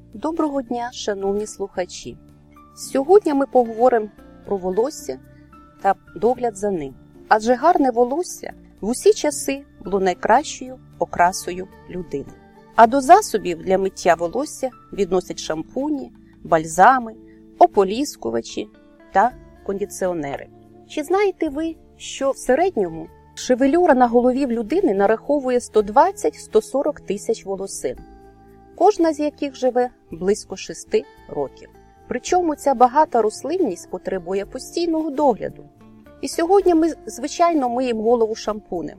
Доброго дня, шановні слухачі! Сьогодні ми поговоримо про волосся та догляд за ним. Адже гарне волосся в усі часи було найкращою окрасою людини. А до засобів для миття волосся відносять шампуні, бальзами, ополіскувачі та кондиціонери. Чи знаєте ви, що в середньому шевелюра на голові в людини нараховує 120-140 тисяч волосин, кожна з яких живе близько 6 років. Причому ця багата рослинність потребує постійного догляду. І сьогодні ми, звичайно, миємо голову шампунем.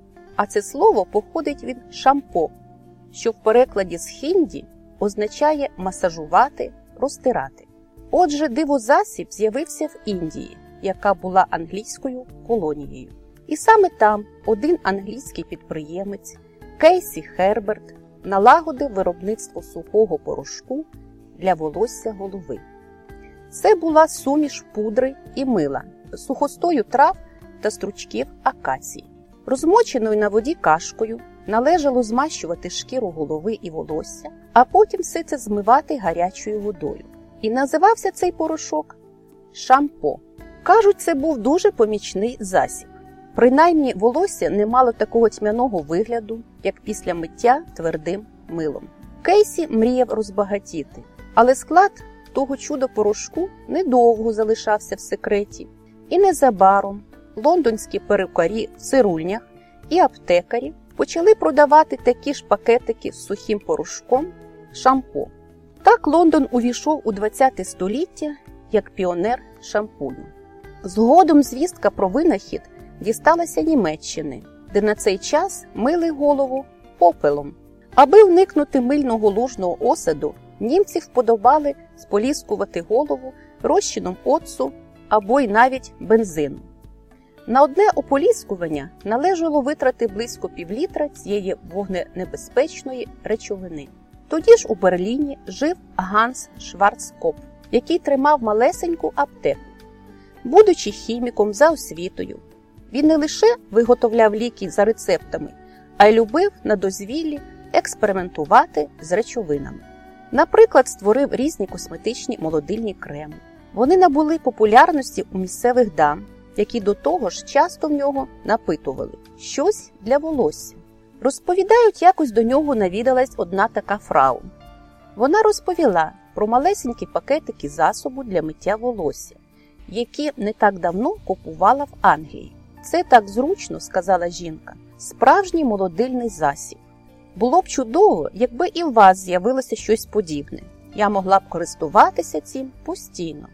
А це слово походить від шампо, що в перекладі з хінді означає масажувати, розтирати. Отже, дивозасіб з'явився в Індії, яка була англійською колонією. І саме там один англійський підприємець, Кейсі Херберт, налагодив виробництво сухого порошку для волосся голови. Це була суміш пудри і мила, сухостою трав та стручків акації. Розмоченою на воді кашкою належало змащувати шкіру голови і волосся, а потім все це змивати гарячою водою. І називався цей порошок шампо. Кажуть, це був дуже помічний засіб. Принаймні, волосся не мало такого тьмяного вигляду, як після миття твердим милом. Кейсі мріяв розбагатіти, але склад того чудо-порошку недовго залишався в секреті. І незабаром лондонські перукарі в цирульнях і аптекарі почали продавати такі ж пакетики з сухим порошком шампо. Так Лондон увійшов у ХХ століття як піонер шампуню. Згодом звістка про винахід дісталася Німеччини, де на цей час мили голову попелом. Аби уникнути мильного лужного осаду, німці вподобали споліскувати голову розчином оцту або й навіть бензину. На одне ополіскування належало витрати близько півлітра цієї вогненебезпечної речовини. Тоді ж у Берліні жив Ганс Шварцкопф, який тримав малесеньку аптеку. Будучи хіміком за освітою, він не лише виготовляв ліки за рецептами, а й любив на дозвіллі експериментувати з речовинами. Наприклад, створив різні косметичні молодильні креми. Вони набули популярності у місцевих дам, які до того ж часто в нього напитували щось для волосся. Розповідають, якось до нього навідалась одна така фрау. Вона розповіла про малесенькі пакетики засобу для миття волосся, які не так давно купувала в Англії. «Це так зручно», – сказала жінка, – «справжній молодильний засіб. Було б чудово, якби і у вас з'явилося щось подібне. Я могла б користуватися цим постійно».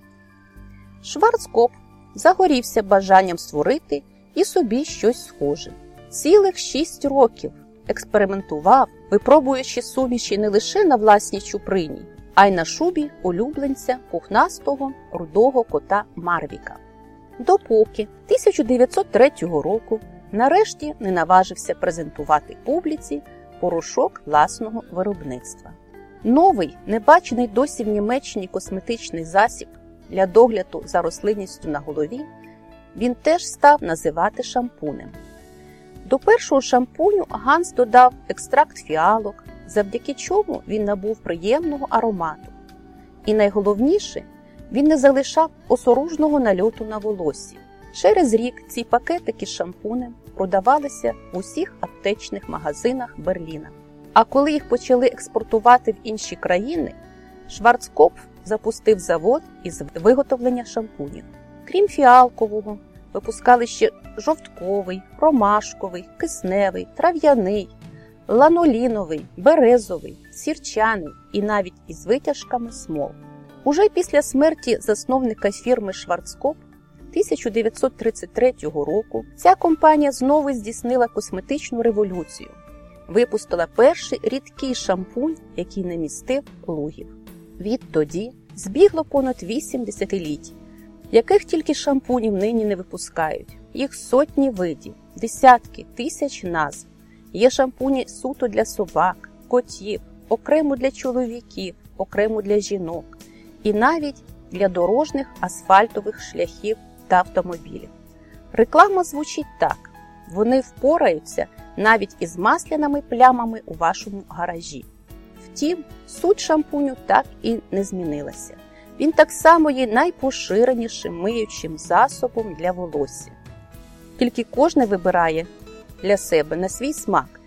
Шварцкопф загорівся бажанням створити і собі щось схоже. Цілих 6 років експериментував, випробуючи суміші не лише на власній чуприні, а й на шубі улюбленця пухнастого рудого кота Марвіка. Допоки 1903 року нарешті не наважився презентувати публіці порошок власного виробництва. Новий, небачений досі в Німеччині косметичний засіб для догляду за рослинністю на голові він теж став називати шампунем. До першого шампуню Ганс додав екстракт фіалок, завдяки чому він набув приємного аромату. І найголовніше, він не залишав осоружного нальоту на волосі. Через рік ці пакетики з шампунем продавалися в усіх аптечних магазинах Берліна. А коли їх почали експортувати в інші країни, Шварцкопф запустив завод із виготовлення шампунів. Крім фіалкового, випускали ще жовтковий, ромашковий, кисневий, трав'яний, ланоліновий, березовий, сірчаний і навіть із витяжками смол. Уже після смерті засновника фірми Шварцкопф 1933 року ця компанія знову здійснила косметичну революцію. Випустила перший рідкий шампунь, який не містив лугів. Відтоді збігло понад 8 десятиліть. Яких тільки шампунів нині не випускають. Їх сотні видів, десятки, тисяч назв. Є шампуні суто для собак, котів, окремо для чоловіків, окремо для жінок і навіть для дорожніх асфальтових шляхів та автомобілів. Реклама звучить так: вони впораються навіть із масляними плямами у вашому гаражі. Втім, суть шампуню так і не змінилася. Він так само є найпоширенішим миючим засобом для волосся. Тільки кожен вибирає для себе на свій смак.